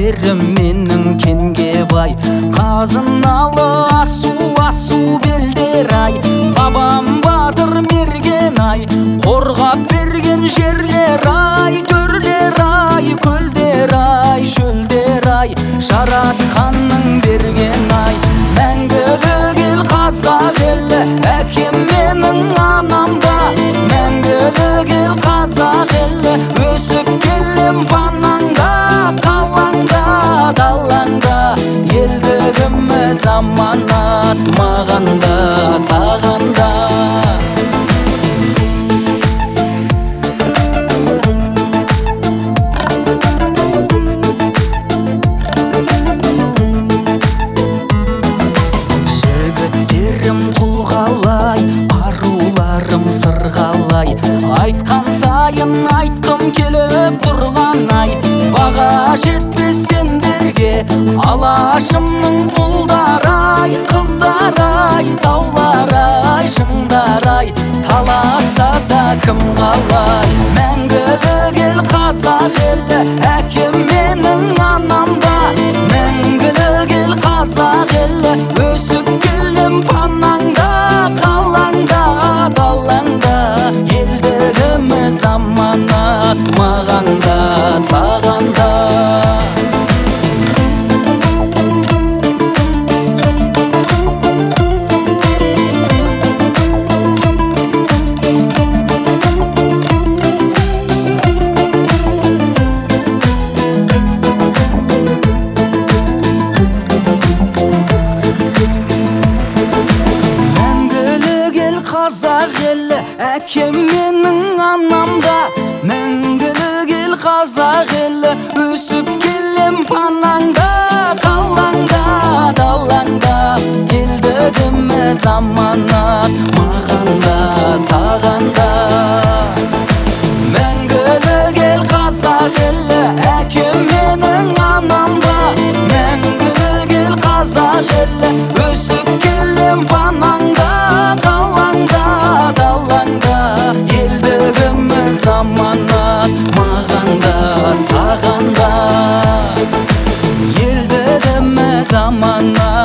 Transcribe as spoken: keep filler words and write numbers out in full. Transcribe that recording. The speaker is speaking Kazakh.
жігіттерім менің Кенгебай. Қазыналы асу асу белдер ай, бабам батыр мерген ай, қорғап берген жерлер ай, төрлер ай, көлдер ай, шөлдер ай, жаратқанның берген ай. Мәңгілік ел қазақ елі, әкем менің анамда. Мәңгілік ел қазақ елі, өсіп келем панаңда, қалаңда, далаңда. Елдігіміз аманат мағанда, сағанда. Жігіттерім құлғалай, аруларым сырғалай, айтқан сайын айтқым келіп тұрған ай. Баға жетпес сендерге алашымның ұлдар ай, қыздар ай, таулар ай, шыңдар ай, таласа да кім қалай. Мәңгілік ел қазақ елі, әкем менің анамда. Мәңгілік ел қазақ елі, өсіп келем панаңда, қалаңда, далаңда. Елдігіміз аманат мағанда, сағанда. Қазақ елі, әкем менің анамда. Мәңгілік ел қазақ елі, өсіп келем панаңда, қалаңда, далаңда. Елдігіміз аманат мағанда, сағанда. Мәңгілік ел қазақ елі, әкем менің анамда. Мәңгілік ел қазақ елі, өсіп келем панаңда, қалаңда, далаңда. Елдігіміз аманат мағанда, сағанда. Елдігіміз аманат